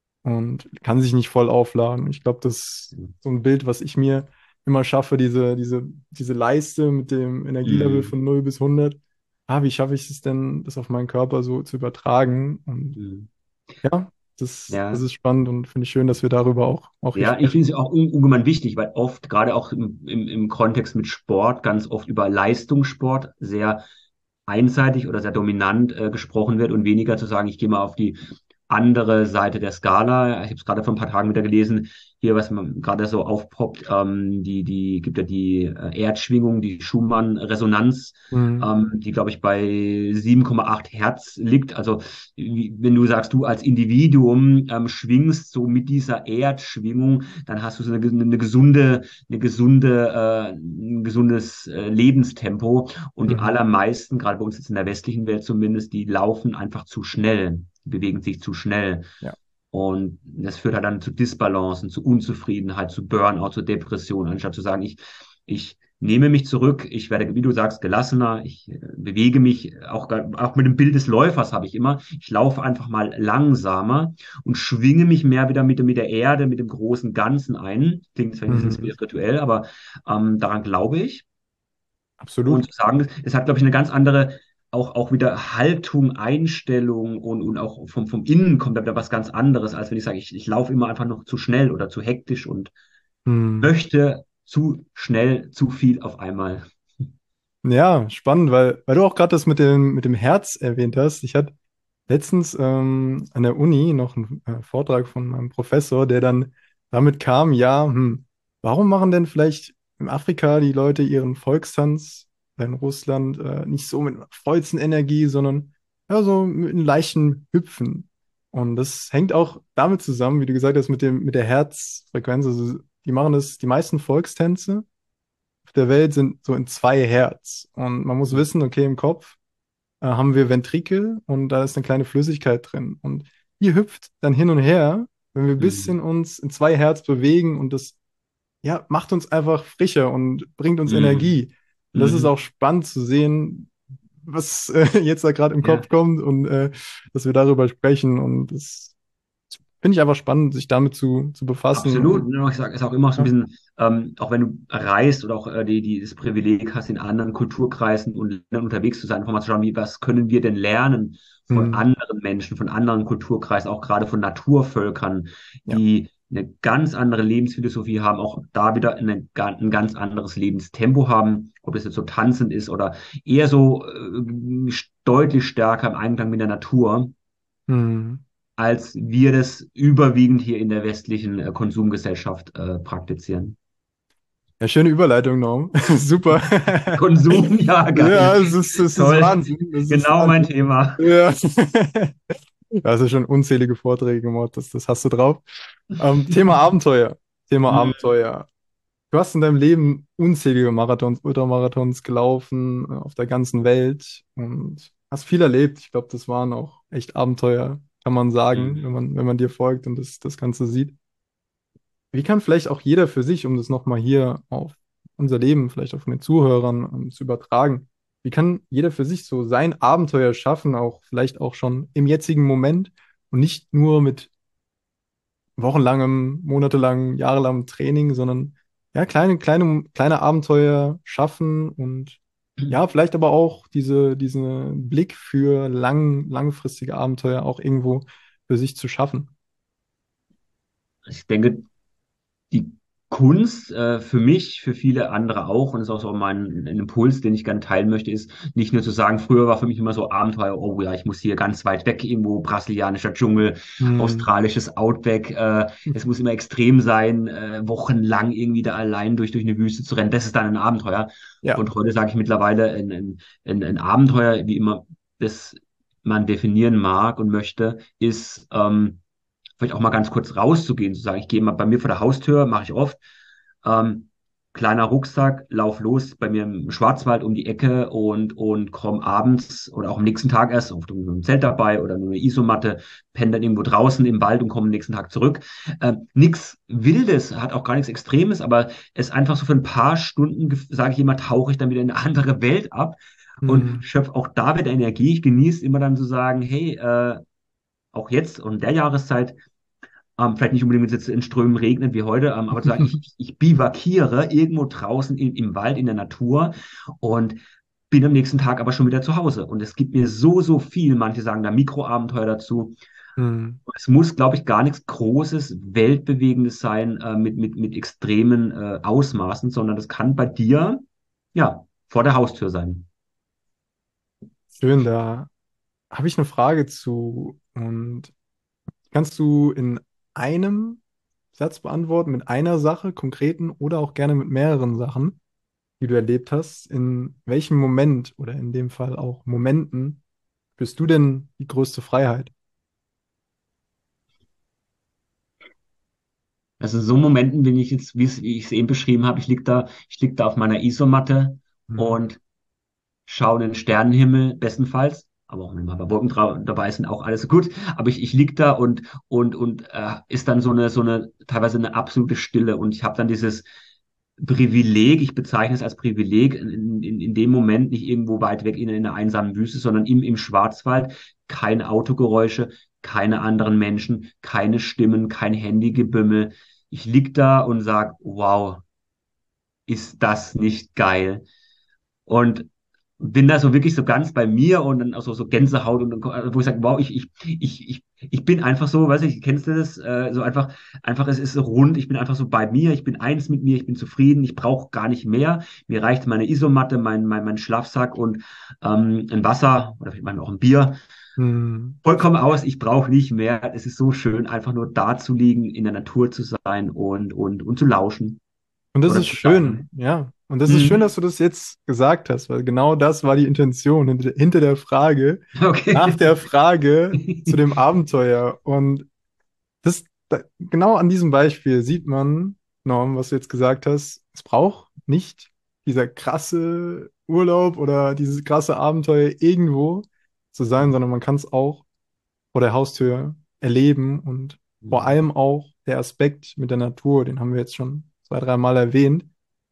und kann sich nicht voll aufladen. Ich glaube, das ist so ein Bild, was ich mir immer schaffe, diese, diese, diese Leiste mit dem Energielevel mm, von null bis hundert. Ah, wie schaffe ich es denn, das auf meinen Körper so zu übertragen? Und mm. ja, das, das Ja, ist spannend und finde ich schön, dass wir darüber auch, auch hier ja, ich sprechen. finde es auch un ungemein wichtig, weil oft, gerade auch im, im, im Kontext mit Sport, ganz oft über Leistungssport sehr einseitig oder sehr dominant äh, gesprochen wird und weniger zu sagen, ich gehe mal auf die andere Seite der Skala. Ich habe es gerade vor ein paar Tagen wieder gelesen, hier, was man gerade so aufpoppt, ähm, die, die gibt ja die äh, Erdschwingung, die Schumann-Resonanz, Mhm. ähm, die, glaube ich, bei sieben Komma acht Hertz liegt. Also wie, wenn du sagst, du als Individuum ähm, schwingst so mit dieser Erdschwingung, dann hast du so eine, eine gesunde, eine gesunde, äh, ein gesundes äh, Lebenstempo. Und die Mhm. allermeisten, gerade bei uns jetzt in der westlichen Welt zumindest, die laufen einfach zu schnell, die bewegen sich zu schnell. Ja, Und das führt halt dann zu Disbalancen, zu Unzufriedenheit, zu Burnout, zu Depression, anstatt zu sagen, ich, ich nehme mich zurück, ich werde, wie du sagst, gelassener, ich äh, bewege mich, auch, auch mit dem Bild des Läufers habe ich immer, ich laufe einfach mal langsamer und schwinge mich mehr wieder mit, mit der Erde, mit dem großen Ganzen ein. Klingt zwar ein bisschen mhm. spirituell, aber ähm, daran glaube ich. Und Absolut. zu sagen, es hat, glaube ich, eine ganz andere auch, auch wieder Haltung, Einstellung und, und auch vom, vom Innen kommt da wieder was ganz anderes, als wenn ich sage, ich, ich laufe immer einfach noch zu schnell oder zu hektisch und Hm. möchte zu schnell, zu viel auf einmal. Ja, spannend, weil, weil du auch gerade das mit dem, mit dem Herz erwähnt hast. Ich hatte letztens ähm, an der Uni noch einen äh, Vortrag von meinem Professor, der dann damit kam, ja, hm, warum machen denn vielleicht in Afrika die Leute ihren Volkstanz in Russland äh, nicht so mit einer vollsten Energie, sondern ja, so mit einem leichten Hüpfen. Und das hängt auch damit zusammen, wie du gesagt hast, mit dem, mit der Herzfrequenz. Also die machen das, die meisten Volkstänze auf der Welt sind so in zwei Hertz. Und man muss wissen, okay, im Kopf äh, haben wir Ventrikel und da ist eine kleine Flüssigkeit drin. Und die hüpft dann hin und her, wenn wir ein bisschen Mhm. uns in zwei Hertz bewegen und das ja, macht uns einfach frischer und bringt uns Mhm. Energie. Und das ist Mhm. auch spannend zu sehen, was äh, jetzt da gerade im Ja. Kopf kommt und äh, dass wir darüber sprechen. Und das finde ich einfach spannend, sich damit zu, zu befassen. Absolut. Und Ne, ich sage, ist auch immer so ein ja, bisschen, ähm, auch wenn du reist oder auch äh, die, die, das Privileg hast, in anderen Kulturkreisen und Ländern unterwegs zu sein, einfach mal zu schauen, wie, was können wir denn lernen von hm, anderen Menschen, von anderen Kulturkreisen, auch gerade von Naturvölkern, ja, die eine ganz andere Lebensphilosophie haben, auch da wieder eine, ga- ein ganz anderes Lebenstempo haben, ob das jetzt so tanzend ist oder eher so äh, deutlich stärker im Einklang mit der Natur, hm. als wir das überwiegend hier in der westlichen äh, Konsumgesellschaft äh, praktizieren. Ja, schöne Überleitung, Norm. Super. Konsum, ja, geil. Ja, es ist, es ist Toll. Wahnsinn. Es ist Genau mein Wahnsinn. Thema. Ja. Da hast du schon unzählige Vorträge gemacht, das, das hast du drauf. Ähm, Thema Abenteuer. Thema Mhm. Abenteuer. Du hast in deinem Leben unzählige Marathons, Ultramarathons gelaufen, äh, auf der ganzen Welt und hast viel erlebt. Ich glaube, das waren auch echt Abenteuer, kann man sagen, wenn Mhm. man, wenn man dir folgt und das, das Ganze sieht. Wie kann vielleicht auch jeder für sich, um das nochmal hier auf unser Leben, vielleicht auch von den Zuhörern ähm, zu übertragen, wie kann jeder für sich so sein Abenteuer schaffen, auch vielleicht auch schon im jetzigen Moment und nicht nur mit wochenlangem, monatelangem, jahrelangem Training, sondern ja, kleine, kleine, kleine Abenteuer schaffen und ja, vielleicht aber auch diese, diesen Blick für lang, langfristige Abenteuer auch irgendwo für sich zu schaffen. Ich denke, die Kunst äh, für mich, für viele andere auch, und ist auch so mein ein Impuls, den ich gerne teilen möchte, ist nicht nur zu sagen, früher war für mich immer so Abenteuer, oh ja, ich muss hier ganz weit weg, irgendwo brasilianischer Dschungel, Hm. australisches Outback, äh, es muss immer extrem sein, äh, wochenlang irgendwie da allein durch, durch eine Wüste zu rennen, das ist dann ein Abenteuer. Ja. Und heute sage ich mittlerweile, ein, ein, ein, ein Abenteuer, wie immer das man definieren mag und möchte, ist ähm, vielleicht auch mal ganz kurz rauszugehen, zu sagen, ich gehe mal bei mir vor der Haustür, mache ich oft, ähm, kleiner Rucksack, lauf los bei mir im Schwarzwald um die Ecke und, und komm abends oder auch am nächsten Tag erst auf einem Zelt dabei oder nur eine Isomatte, penne dann irgendwo draußen im Wald und komme am nächsten Tag zurück. Ähm, nichts Wildes, hat auch gar nichts Extremes, aber es einfach so für ein paar Stunden, sage ich immer, tauche ich dann wieder in eine andere Welt ab und Hm. schöpfe auch da wieder Energie. Ich genieße immer dann zu sagen, hey, äh, auch jetzt und der Jahreszeit, ähm, vielleicht nicht unbedingt, wenn es jetzt in Strömen regnet wie heute, ähm, aber zu sagen, ich, ich bivakiere irgendwo draußen in, im Wald, in der Natur und bin am nächsten Tag aber schon wieder zu Hause. Und es gibt mir so, so viel. Manche sagen da Mikroabenteuer dazu. Hm. Es muss, glaube ich, gar nichts Großes, Weltbewegendes sein äh, mit, mit, mit extremen äh, Ausmaßen, sondern das kann bei dir, ja, vor der Haustür sein. Schön, da habe ich eine Frage zu. Und kannst du in einem Satz beantworten, mit einer Sache, konkreten oder auch gerne mit mehreren Sachen, die du erlebt hast? In welchem Moment oder in dem Fall auch Momenten bist du denn die größte Freiheit? Also in so Momenten bin ich jetzt, wie es- wie ich es eben beschrieben habe, ich lieg da, ich lieg da auf meiner Isomatte Hm. und schaue in den Sternenhimmel bestenfalls, aber auch wenn mal bei Wolken drau- dabei sind, auch alles gut. Aber ich, ich lieg da und, und, und äh, ist dann so eine, so eine, teilweise eine absolute Stille. Und ich habe dann dieses Privileg, ich bezeichne es als Privileg, in, in, in dem Moment nicht irgendwo weit weg in, in einer einsamen Wüste, sondern im, im Schwarzwald, keine Autogeräusche, keine anderen Menschen, keine Stimmen, kein Handygebimmel. Ich lieg da und sag, wow, ist das nicht geil? Und bin da so wirklich so ganz bei mir und dann auch so, so Gänsehaut und, und wo ich sage, wow, ich, ich, ich, ich, ich bin einfach so, weiß ich, kennst du das? Äh, so einfach, einfach, es ist so rund, ich bin einfach so bei mir, ich bin eins mit mir, ich bin zufrieden, ich brauche gar nicht mehr. Mir reicht meine Isomatte, mein, mein, mein Schlafsack und ähm, ein Wasser oder vielleicht mal auch ein Bier. Hm. Vollkommen aus, ich brauche nicht mehr. Es ist so schön, einfach nur da zu liegen, in der Natur zu sein und, und, und zu lauschen Und das oder ist zu laufen. schön, ja. Und das ist schön, Mhm. dass du das jetzt gesagt hast, weil genau das war die Intention hinter hinter der Frage, nach Okay. der Frage zu dem Abenteuer. Und das, da, genau an diesem Beispiel sieht man, Norm, was du jetzt gesagt hast, es braucht nicht dieser krasse Urlaub oder dieses krasse Abenteuer irgendwo zu sein, sondern man kann es auch vor der Haustür erleben und vor Mhm. allem auch der Aspekt mit der Natur, den haben wir jetzt schon zwei, dreimal erwähnt,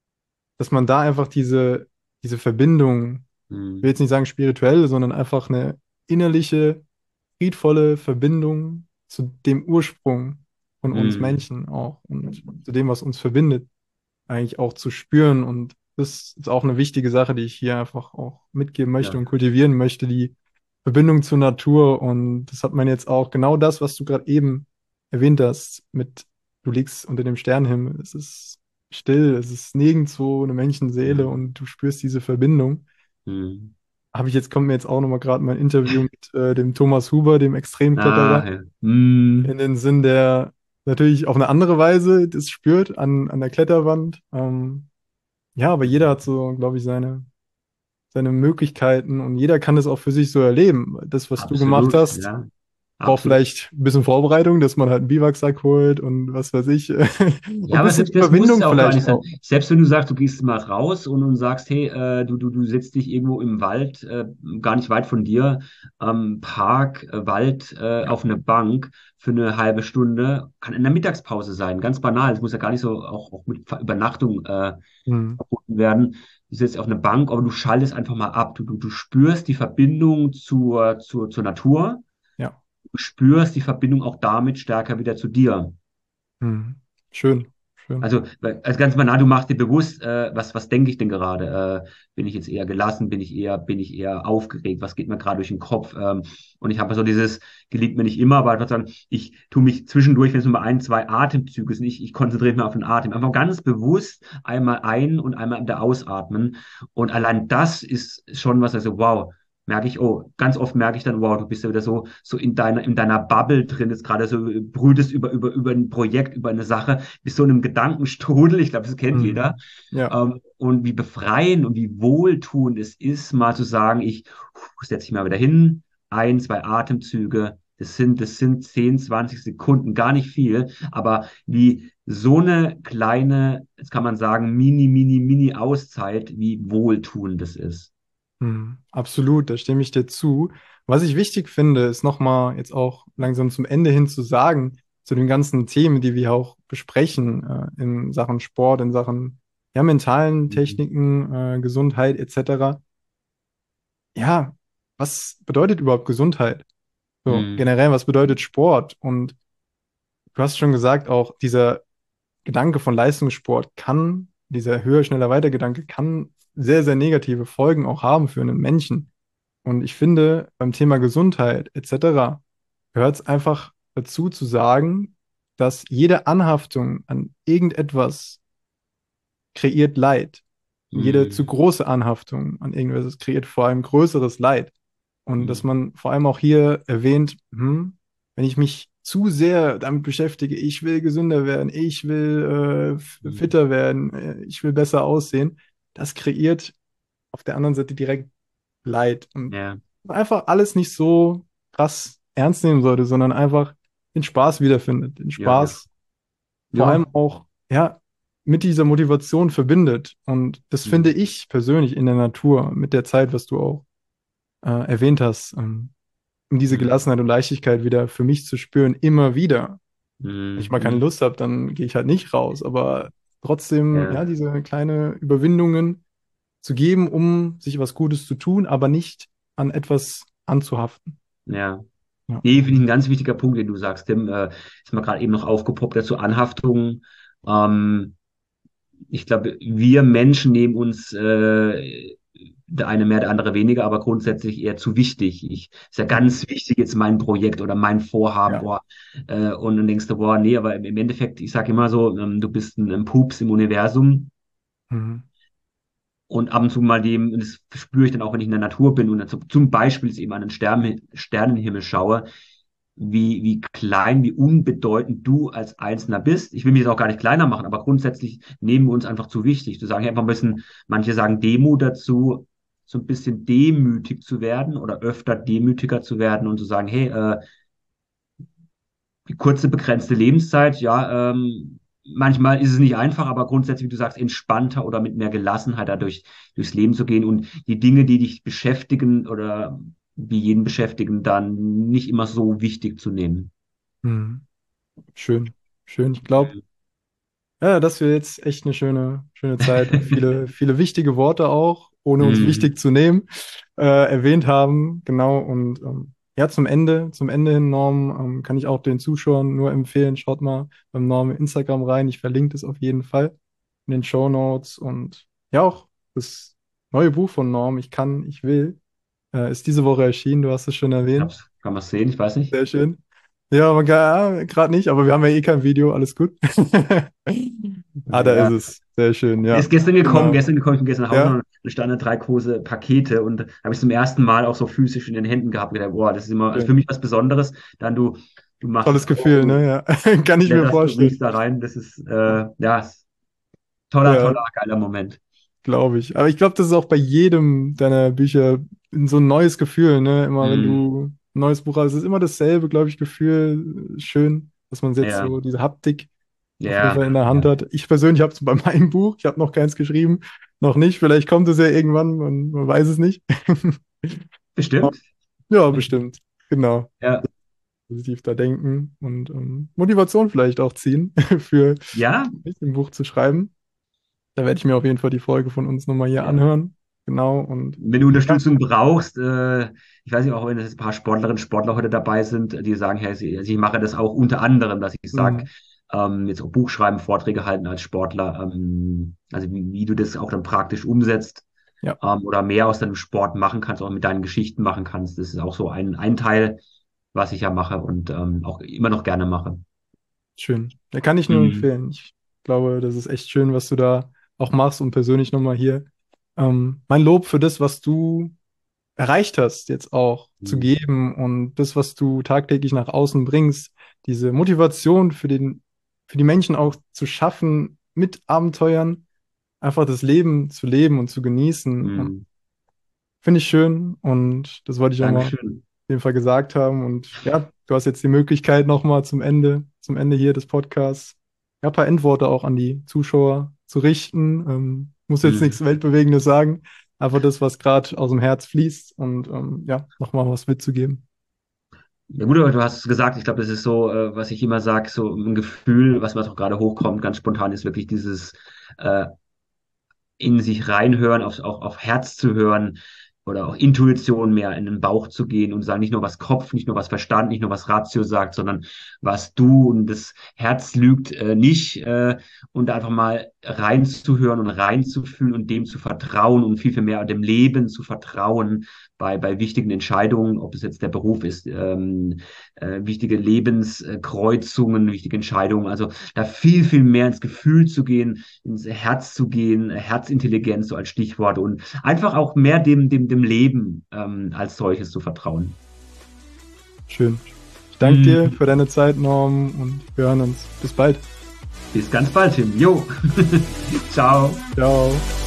dass man da einfach diese, diese Verbindung, ich will Mhm. jetzt nicht sagen spirituell, sondern einfach eine innerliche, friedvolle Verbindung zu dem Ursprung von uns Mhm. Menschen auch und zu dem, was uns verbindet, eigentlich auch zu spüren. Und das ist auch eine wichtige Sache, die ich hier einfach auch mitgeben möchte Ja. und kultivieren möchte, die Verbindung zur Natur. Und das hat man jetzt auch genau das, was du gerade eben erwähnt hast, mit du liegst unter dem Sternenhimmel. Es ist still, es ist nirgendwo eine Menschenseele Mhm. und du spürst diese Verbindung. Mhm. Habe ich jetzt, kommt mir jetzt auch nochmal gerade mein Interview mit äh, dem Thomas Huber, dem Extremkletterer, Ah, ja. Mhm. in den Sinn, der natürlich auf eine andere Weise das spürt an, an der Kletterwand. Ähm, ja, aber jeder hat so, glaube ich, seine, seine Möglichkeiten und jeder kann das auch für sich so erleben. Das, was du gemacht Absolut, hast, ja. braucht Absolut. vielleicht ein bisschen Vorbereitung, dass man halt einen Biwaksack holt und was weiß ich. Und Ja, ein aber bisschen selbst das muss Überwindung ja auch gar vielleicht nicht sein. auch. Selbst wenn du sagst, du gehst mal raus und, und sagst, hey, äh, du, du, du setzt dich irgendwo im Wald, äh, gar nicht weit von dir, ähm, Park, äh, Wald, äh, Ja. auf eine Bank für eine halbe Stunde, kann in der Mittagspause sein, ganz banal. Es muss ja gar nicht so auch, auch mit Ver- Übernachtung äh, Hm. verbunden werden. Du sitzt auf eine Bank, aber du schaltest einfach mal ab. Du, du, du spürst die Verbindung zur, zur, zur Natur, Ja. du spürst die Verbindung auch damit stärker wieder zu dir. Hm. Schön. Schön. Also, weil- also ganz banal, du machst dir bewusst, äh, was, was denke ich denn gerade? Äh, bin ich jetzt eher gelassen? Bin ich eher, bin ich eher aufgeregt? Was geht mir gerade durch den Kopf? Ähm, und ich habe so dieses, gelingt mir nicht immer, aber einfach sagen, ich tue mich zwischendurch, wenn es nur mal ein, zwei Atemzüge sind, ich, ich konzentriere mich auf den Atem. Einfach ganz bewusst einmal ein- und einmal wieder ausatmen. Und allein das ist schon was, also wow. Merke ich, oh, ganz oft merke ich dann, wow, du bist ja wieder so, so in deiner, in deiner Bubble drin, jetzt gerade so äh, brütest über, über, über ein Projekt, über eine Sache, bist so in einem Gedankenstrudel, ich glaube, das kennt jeder. Hm. Ja. Ähm, und wie befreiend und wie wohltuend es ist, mal zu sagen, ich setze mich mal wieder hin, ein, zwei Atemzüge, das sind, das sind zehn, zwanzig Sekunden, gar nicht viel, aber wie so eine kleine, jetzt kann man sagen, mini, mini, mini Auszeit, wie wohltuend das ist. Hm, absolut, da stimme ich dir zu. Was ich wichtig finde, ist nochmal jetzt auch langsam zum Ende hin zu sagen, zu den ganzen Themen, die wir auch besprechen, äh, in Sachen Sport, in Sachen ja, mentalen Mhm. Techniken, äh, Gesundheit et cetera. Ja, was bedeutet überhaupt Gesundheit? So, Mhm. generell, was bedeutet Sport? Und du hast schon gesagt, auch dieser Gedanke von Leistungssport kann, dieser höher, schneller, weiter Gedanke kann sehr, sehr negative Folgen auch haben für einen Menschen. Und ich finde, beim Thema Gesundheit et cetera gehört es einfach dazu zu sagen, dass jede Anhaftung an irgendetwas kreiert Leid. Jede zu Mhm. große Anhaftung an irgendetwas kreiert vor allem größeres Leid. Und dass Mhm. man vor allem auch hier erwähnt, hm, wenn ich mich zu sehr damit beschäftige, ich will gesünder werden, ich will äh, Mhm. fitter werden, äh, ich will besser aussehen, das kreiert auf der anderen Seite direkt Leid. Und Ja, einfach alles nicht so krass ernst nehmen sollte, sondern einfach den Spaß wiederfindet, den ja, ja. Spaß vor allem Ja. auch, ja, mit dieser Motivation verbindet. Und das finde Mhm. ich persönlich in der Natur mit der Zeit, was du auch äh, erwähnt hast, ähm, um diese Mhm. Gelassenheit und Leichtigkeit wieder für mich zu spüren, immer wieder. Wenn ich mal keine Mhm. Lust habe, dann gehe ich halt nicht raus, aber trotzdem, ja, Ja, diese kleine Überwindungen zu geben, um sich was Gutes zu tun, aber nicht an etwas anzuhaften. ja. Ja. Nee, finde ich ein ganz wichtiger Punkt, den du sagst, Tim. Äh, ist mir gerade eben noch aufgepoppt dazu, Anhaftung. Ähm, ich glaube, wir Menschen nehmen uns äh, der eine mehr, der andere weniger, aber grundsätzlich eher zu wichtig. Ich, ist ja Mhm. ganz wichtig jetzt mein Projekt oder mein Vorhaben, Ja. boah, äh, und dann denkst du, boah, nee, aber im im Endeffekt, ich sage immer so, ähm, du bist ein, ein Pups im Universum Mhm. und ab und zu mal dem, und das spüre ich dann auch, wenn ich in der Natur bin und dann zum zum Beispiel jetzt eben an den Stern, Sternenhimmel schaue, wie, wie klein, wie unbedeutend du als Einzelner bist. Ich will mich jetzt auch gar nicht kleiner machen, aber grundsätzlich nehmen wir uns einfach zu wichtig. Zu sagen, hey, einfach ein bisschen, manche sagen Demut dazu, so ein bisschen demütig zu werden oder öfter demütiger zu werden und zu sagen, hey, äh, die kurze, begrenzte Lebenszeit, ja, ähm, manchmal ist es nicht einfach, aber grundsätzlich, wie du sagst, entspannter oder mit mehr Gelassenheit dadurch durchs Leben zu gehen und die Dinge, die dich beschäftigen oder wie jeden beschäftigen, dann nicht immer so wichtig zu nehmen. Mhm. Schön, schön. Ich glaube, ja, das wäre jetzt echt eine schöne, schöne Zeit und viele, viele wichtige Worte auch, ohne uns Mhm. wichtig zu nehmen, äh, erwähnt haben. Genau. Und ähm, ja, zum Ende, zum Ende hin, Norm, ähm, kann ich auch den Zuschauern nur empfehlen, schaut mal beim Norm Instagram rein. Ich verlinke das auf jeden Fall in den Show Notes. Und ja, auch das neue Buch von Norm, Ich kann, ich will, äh, ist diese Woche erschienen. Du hast es schon erwähnt. Hab's, kann man sehen, ich weiß nicht. Sehr schön. Ja, man kann, ja, gerade nicht, aber wir haben ja eh kein Video, alles gut. Ah, da ist Ja, es. Sehr schön, er ja. ist gestern gekommen, Genau. gestern gekommen, ich bin gestern nach Hause Ja, und da standen drei große Pakete und habe ich zum ersten Mal auch so physisch in den Händen gehabt. Und gedacht, boah, das ist immer, also für schön. mich was Besonderes. Dann du, du machst Tolles es auf, Gefühl, du ne? Ja. Kann ich mir blätterst, du vorstellen. riechst da rein. Das ist, äh, ja, ist toller, Ja, toller, geiler Moment. glaube ich. Aber ich glaube, das ist auch bei jedem deiner Bücher so ein neues Gefühl, ne? Immer wenn Mm, du ein neues Buch hast, es ist immer dasselbe, glaube ich, Gefühl. Schön, dass man jetzt ja, so diese Haptik auf jeden ja, Fall in der Hand ja. hat. Ich persönlich habe es bei meinem Buch, ich habe noch keins geschrieben, noch nicht. Vielleicht kommt es ja irgendwann, man, man weiß es nicht. Bestimmt. Ja, bestimmt. Genau. Ja, Positiv da denken und ähm, Motivation vielleicht auch ziehen für ja, mich ein Buch zu schreiben. Da werde ich mir auf jeden Fall die Folge von uns nochmal hier ja. anhören. Genau. Und Wenn du ja. Unterstützung brauchst, äh, ich weiß nicht, auch wenn es ein paar Sportlerinnen und Sportler heute dabei sind, die sagen, hey, sie, also ich mache das auch unter anderem, dass ich sage, Mhm. ähm, jetzt auch Buch schreiben, Vorträge halten als Sportler, ähm, also wie, wie du das auch dann praktisch umsetzt, Ja, ähm, oder mehr aus deinem Sport machen kannst, auch mit deinen Geschichten machen kannst. Das ist auch so ein, ein Teil, was ich ja mache und ähm, auch immer noch gerne mache. schön. Da kann ich nur Mhm. empfehlen. Ich glaube, das ist echt schön, was du da auch machst und persönlich nochmal hier. Ähm, mein Lob für das, was du erreicht hast, jetzt auch zu Mhm. geben und das, was du tagtäglich nach außen bringst, diese Motivation für den, für die Menschen auch zu schaffen, mit Abenteuern einfach das Leben zu leben und zu genießen. Und Mhm. finde ich schön und das wollte ich auch mal auf Dankeschön. jeden Fall gesagt haben. Und ja, du hast jetzt die Möglichkeit nochmal zum Ende, zum Ende hier des Podcasts, ja, ein paar Endworte auch an die Zuschauer zu richten. Ähm, muss jetzt Mhm. nichts Weltbewegendes sagen, einfach das, was gerade aus dem Herz fließt und ähm, ja, nochmal was mitzugeben. Ja gut, aber du hast es gesagt, ich glaube, das ist so, äh, was ich immer sage, so ein Gefühl, was, was auch gerade hochkommt, ganz spontan, ist wirklich dieses äh, in sich reinhören, auf, auf, auf Herz zu hören oder auch Intuition mehr in den Bauch zu gehen und sagen, nicht nur was Kopf, nicht nur was Verstand, nicht nur was Ratio sagt, sondern was du und das Herz lügt äh, nicht äh, und einfach mal reinzuhören und reinzufühlen und dem zu vertrauen und viel, viel mehr dem Leben zu vertrauen bei, bei wichtigen Entscheidungen, ob es jetzt der Beruf ist, ähm, äh, wichtige Lebenskreuzungen, wichtige Entscheidungen, also da viel, viel mehr ins Gefühl zu gehen, ins Herz zu gehen, Herzintelligenz so als Stichwort und einfach auch mehr dem, dem, dem Leben ähm, als solches zu vertrauen. Schön. Ich danke dir Hm, für deine Zeit, Norm, und wir hören uns. Bis bald. bis ganz bald, Tim. Jo. Ciao. Ciao.